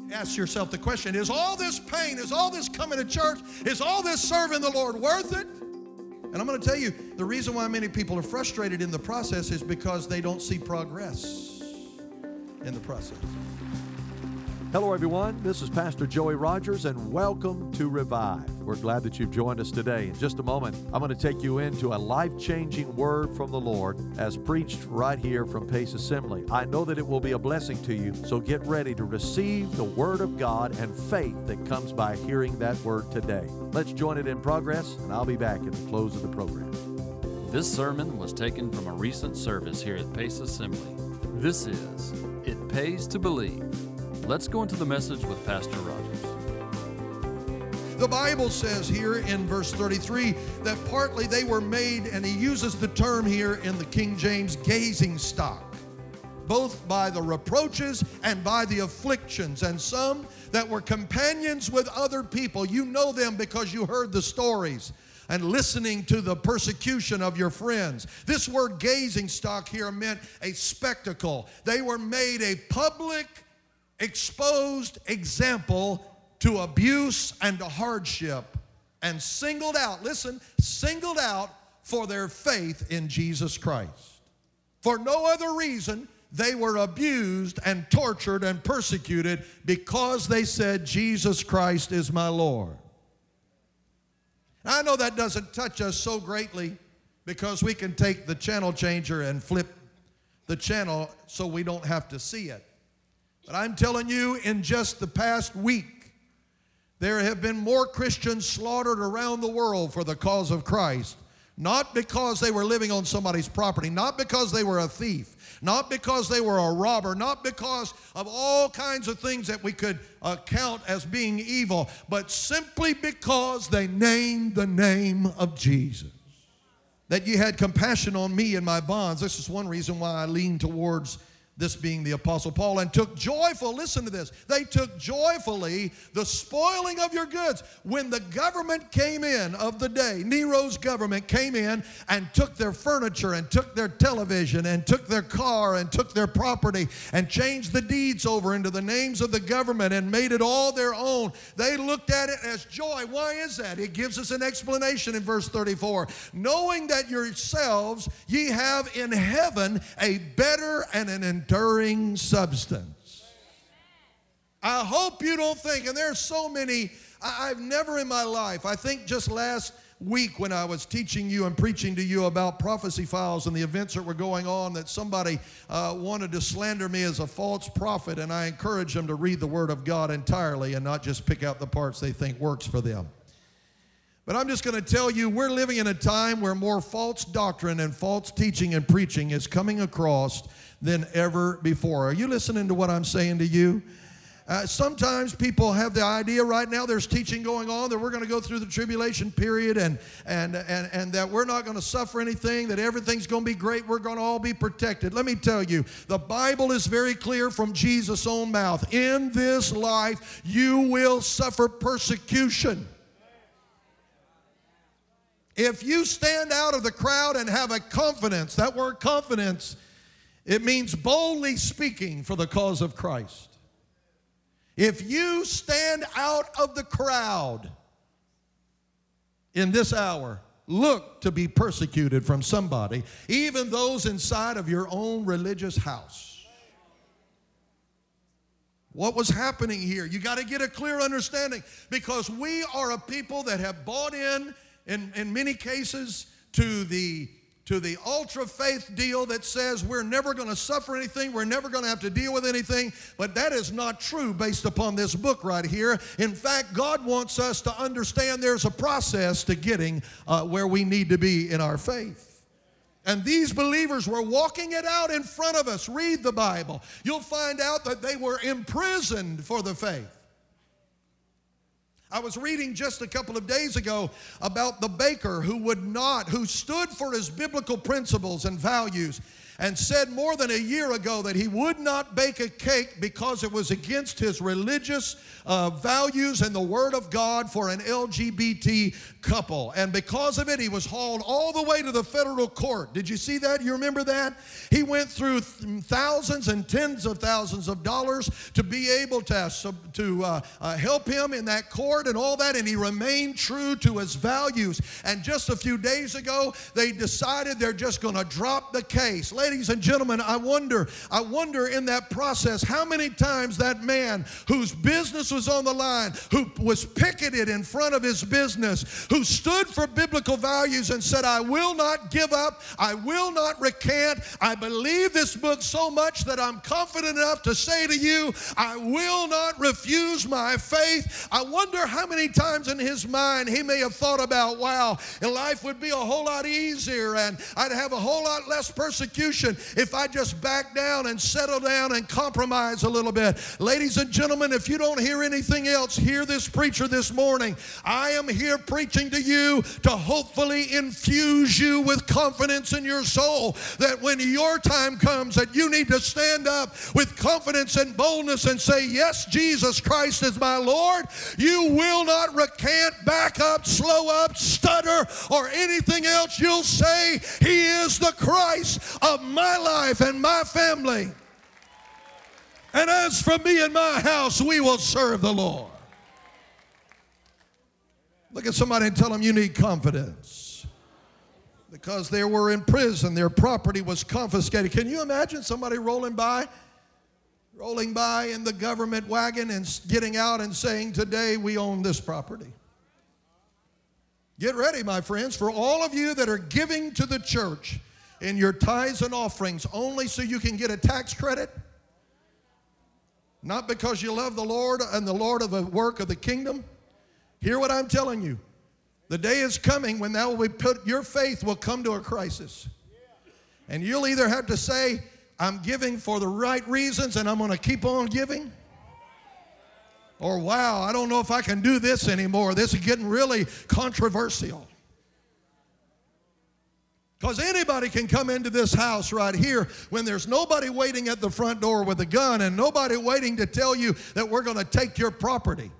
ask yourself the question, is all this pain, is all this coming to church, is all this serving the Lord worth it? And I'm going to tell you, the reason why many people are frustrated in the process is because they don't see progress in the process. Hello, everyone. This is Pastor Joey Rogers, and welcome to Revive. We're glad that you've joined us today. In just a moment, I'm going to take you into a life-changing word from the Lord as preached right here from Pace Assembly. I know that it will be a blessing to you, so get ready to receive the Word of God and faith that comes by hearing that Word today. Let's join it in progress, and I'll be back at the close of the program. This sermon was taken from a recent service here at Pace Assembly. This is It Pays to Believe. Let's go into the message with Pastor Rogers. The Bible says here in verse 33 that partly they were made, and he uses the term here in the King James, gazing stock, both by the reproaches and by the afflictions. And some that were companions with other people, you know them because you heard the stories and listening to the persecution of your friends. This word gazing stock here meant a spectacle. They were made a public, exposed example to abuse and to hardship, and singled out, listen, singled out for their faith in Jesus Christ. For no other reason, they were abused and tortured and persecuted because they said, Jesus Christ is my Lord. I know that doesn't touch us so greatly because we can take the channel changer and flip the channel so we don't have to see it. But I'm telling you, in just the past week, there have been more Christians slaughtered around the world for the cause of Christ, not because they were living on somebody's property, not because they were a thief, not because they were a robber, not because of all kinds of things that we could count as being evil, but simply because they named the name of Jesus. That you had compassion on me and my bonds. This is one reason why I lean towards this being the Apostle Paul, and took joyful, listen to this, they took joyfully the spoiling of your goods. When the government came in of the day, Nero's government came in and took their furniture and took their television and took their car and took their property and changed the deeds over into the names of the government and made it all their own, they looked at it as joy. Why is that? It gives us an explanation in verse 34. Knowing that yourselves ye have in heaven a better and an enduring substance. I hope you don't think, and there's so many, I've never in my life, I think just last week when I was teaching you and preaching to you about prophecy files and the events that were going on, that somebody wanted to slander me as a false prophet, and I encourage them to read the Word of God entirely and not just pick out the parts they think works for them. But I'm just going to tell you, we're living in a time where more false doctrine and false teaching and preaching is coming across than ever before. Are you listening to what I'm saying to you? Sometimes people have the idea right now, there's teaching going on that we're going to go through the tribulation period and that we're not going to suffer anything, that everything's going to be great, we're going to all be protected. Let me tell you, the Bible is very clear from Jesus' own mouth. In this life, you will suffer persecution. If you stand out of the crowd and have a confidence, that word confidence, it means boldly speaking for the cause of Christ. If you stand out of the crowd in this hour, look to be persecuted from somebody, even those inside of your own religious house. What was happening here? You got to get a clear understanding, because we are a people that have bought in many cases, to the ultra faith deal that says we're never going to suffer anything, we're never going to have to deal with anything. But that is not true based upon this book right here. In fact, God wants us to understand there's a process to getting where we need to be in our faith. And these believers were walking it out in front of us. Read the Bible. You'll find out that they were imprisoned for the faith. I was reading just a couple of days ago about the baker who stood for his biblical principles and values. and said more than a year ago that he would not bake a cake because it was against his religious values and the Word of God for an LGBT couple. And because of it, he was hauled all the way to the federal court. Did you see that? You remember that? He went through thousands and tens of thousands of dollars to be able to help him in that court and all that, and he remained true to his values. And just a few days ago, they decided they're just going to drop the case. Ladies and gentlemen, I wonder in that process how many times that man whose business was on the line, who was picketed in front of his business, who stood for biblical values and said, I will not give up, I will not recant, I believe this book so much that I'm confident enough to say to you, I will not refuse my faith. I wonder how many times in his mind he may have thought about, wow, life would be a whole lot easier and I'd have a whole lot less persecution if I just back down and settle down and compromise a little bit. Ladies and gentlemen, if you don't hear anything else, hear this preacher this morning. I am here preaching to you to hopefully infuse you with confidence in your soul that when your time comes that you need to stand up with confidence and boldness and say, yes, Jesus Christ is my Lord. You will not recant, back up, slow up, stutter, or anything else. You'll say, He is the Christ of my life and my family. And as for me and my house, we will serve the Lord. Look at somebody and tell them you need confidence. Because they were in prison, their property was confiscated. Can you imagine somebody rolling by in the government wagon and getting out and saying, today we own this property? Get ready, my friends, for all of you that are giving to the church in your tithes and offerings only so you can get a tax credit, not because you love the Lord and the Lord of the work of the kingdom. Hear what I'm telling you. The day is coming when that will be put, your faith will come to a crisis. And you'll either have to say, I'm giving for the right reasons and I'm going to keep on giving. Or, wow, I don't know if I can do this anymore. This is getting really controversial. Because anybody can come into this house right here when there's nobody waiting at the front door with a gun and nobody waiting to tell you that we're going to take your property.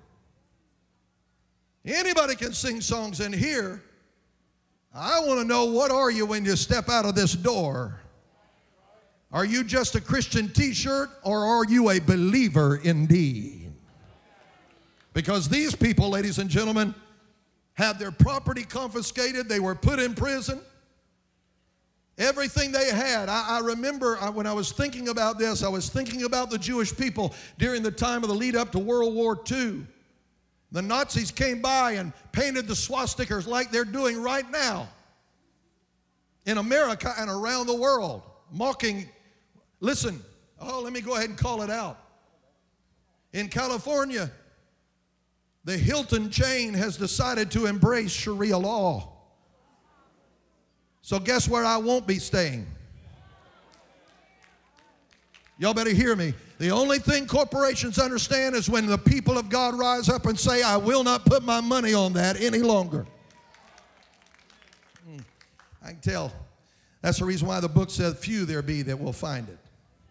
Anybody can sing songs in here. I want to know, what are you when you step out of this door? Are you just a Christian t-shirt or are you a believer indeed? Because these people, ladies and gentlemen, had their property confiscated. They were put in prison. Everything they had. I remember when I was thinking about this, I was thinking about the Jewish people during the time of the lead up to World War II. The Nazis came by and painted the swastikas like they're doing right now in America and around the world, mocking. Listen, let me go ahead and call it out. In California, the Hilton chain has decided to embrace Sharia law. So guess where I won't be staying? Y'all better hear me. The only thing corporations understand is when the people of God rise up and say, I will not put my money on that any longer. I can tell. That's the reason why the book says, few there be that will find it.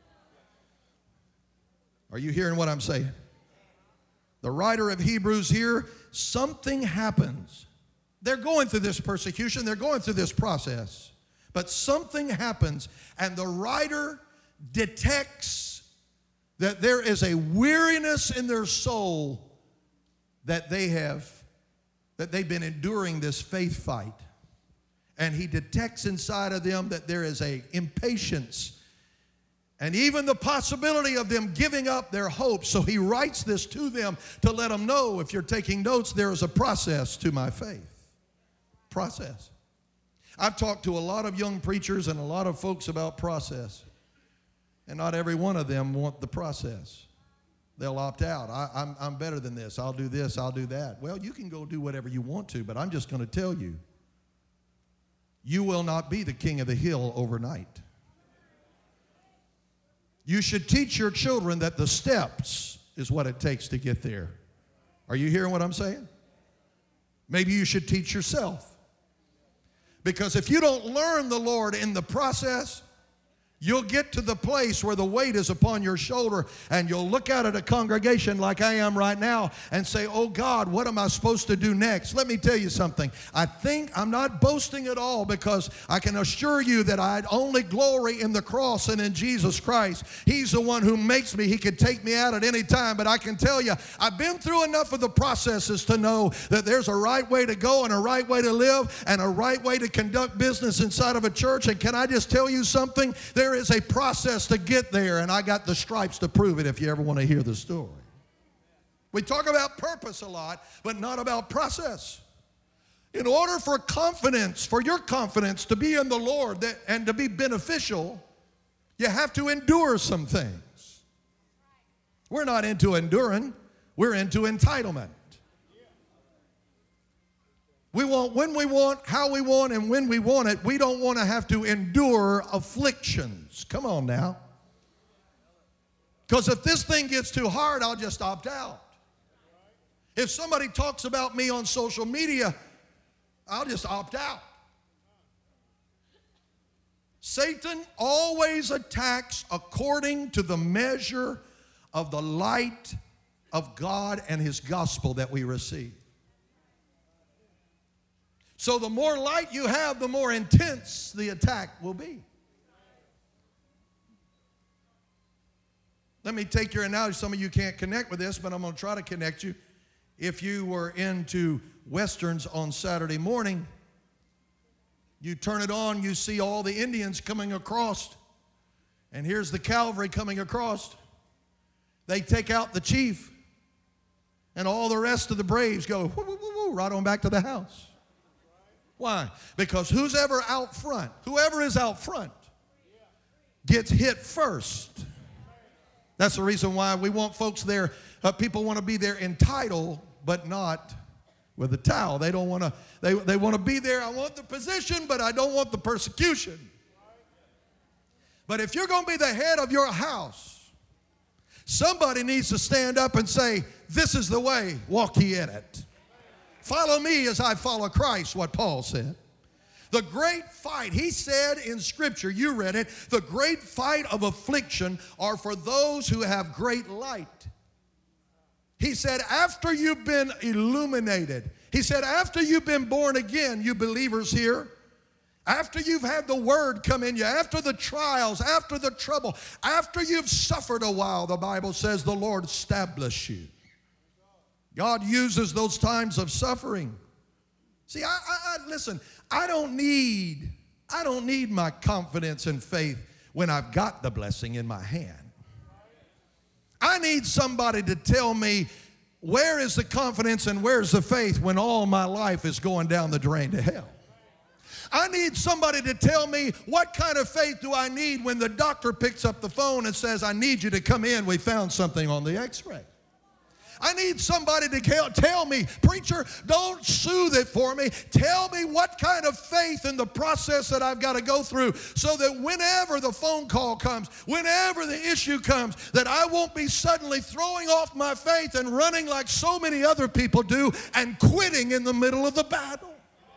Are you hearing what I'm saying? The writer of Hebrews here, something happens. They're going through this persecution. They're going through this process. But something happens, and the writer detects that there is a weariness in their soul that they've been enduring this faith fight. And he detects inside of them that there is a impatience and even the possibility of them giving up their hopes. So he writes this to them to let them know, if you're taking notes, there is a process to my faith. Process. I've talked to a lot of young preachers and a lot of folks about process. And not every one of them want the process. They'll opt out. I'm better than this. I'll do this. I'll do that. Well, you can go do whatever you want to, but I'm just going to tell you, you will not be the king of the hill overnight. You should teach your children that the steps is what it takes to get there. Are you hearing what I'm saying? Maybe you should teach yourself. Because if you don't learn the Lord in the process, You'll get to the place where the weight is upon your shoulder, and you'll look out at a congregation like I am right now and say, oh God, what am I supposed to do next? Let me tell you something. I think I'm not boasting at all, because I can assure you that I only glory in the cross and in Jesus Christ. He's the one who makes me. He could take me out at any time, but I can tell you, I've been through enough of the processes to know that there's a right way to go and a right way to live and a right way to conduct business inside of a church. And can I just tell you something? There is a process to get there, and I got the stripes to prove it if you ever want to hear the story. We talk about purpose a lot, but not about process. In order for confidence, for your confidence to be in the Lord and to be beneficial, you have to endure some things. We're not into enduring, we're into entitlement. We want when we want, how we want, and when we want it. We don't want to have to endure afflictions. Come on now. Because if this thing gets too hard, I'll just opt out. If somebody talks about me on social media, I'll just opt out. Satan always attacks according to the measure of the light of God and His gospel that we receive. So the more light you have, the more intense the attack will be. Let me take your analogy. Some of you can't connect with this, but I'm going to try to connect you. If you were into Westerns on Saturday morning, you turn it on, you see all the Indians coming across, and here's the cavalry coming across. They take out the chief, and all the rest of the braves go woo, woo, woo, woo, right on back to the house. Why? Because whoever is out front gets hit first. That's the reason why we want folks there. People want to be there entitled, but not with a towel. They don't want to. They want to be there. I want the position, but I don't want the persecution. But if you're going to be the head of your house, somebody needs to stand up and say, "This is the way. Walk ye in it. Follow me as I follow Christ," what Paul said. The great fight, he said in Scripture, you read it, the great fight of affliction are for those who have great light. He said, after you've been illuminated, he said, after you've been born again, you believers here, after you've had the word come in you, after the trials, after the trouble, after you've suffered a while, the Bible says the Lord establish you. God uses those times of suffering. See, listen, I don't need my confidence and faith when I've got the blessing in my hand. I need somebody to tell me, where is the confidence and where's the faith when all my life is going down the drain to hell? I need somebody to tell me, what kind of faith do I need when the doctor picks up the phone and says, I need you to come in, we found something on the x-ray. I need somebody to tell me, preacher, don't soothe it for me. Tell me what kind of faith in the process that I've got to go through, so that whenever the phone call comes, whenever the issue comes, that I won't be suddenly throwing off my faith and running like so many other people do and quitting in the middle of the battle.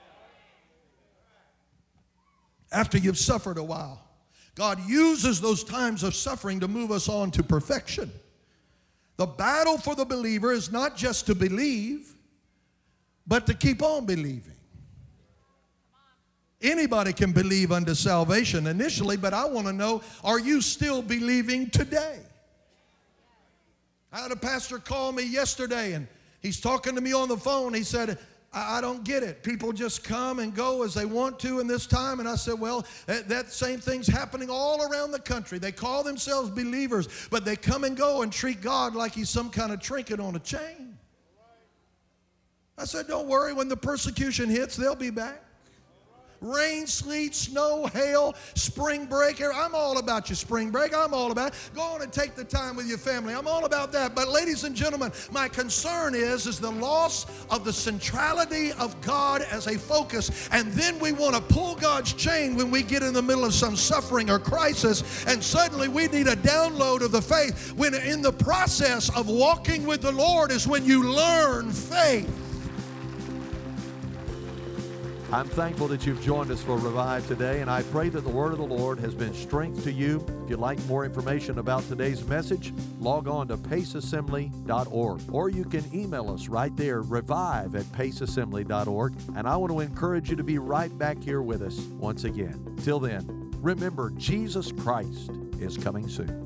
After you've suffered a while, God uses those times of suffering to move us on to perfection. The battle for the believer is not just to believe, but to keep on believing. Anybody can believe unto salvation initially, but I want to know, are you still believing today? I had a pastor call me yesterday, and he's talking to me on the phone. He said, I don't get it. People just come and go as they want to in this time. And I said, well, that same thing's happening all around the country. They call themselves believers, but they come and go and treat God like he's some kind of trinket on a chain. I said, don't worry. When the persecution hits, they'll be back. Rain, sleet, snow, hail, spring break. I'm all about your spring break. I'm all about it. Go on and take the time with your family. I'm all about that. But ladies and gentlemen, my concern is the loss of the centrality of God as a focus. And then we want to pull God's chain when we get in the middle of some suffering or crisis. And suddenly we need a download of the faith. When in the process of walking with the Lord is when you learn faith. I'm thankful that you've joined us for Revive today, and I pray that the Word of the Lord has been strength to you. If you'd like more information about today's message, log on to paceassembly.org, or you can email us right there, revive@paceassembly.org, and I want to encourage you to be right back here with us once again. Till then, remember, Jesus Christ is coming soon.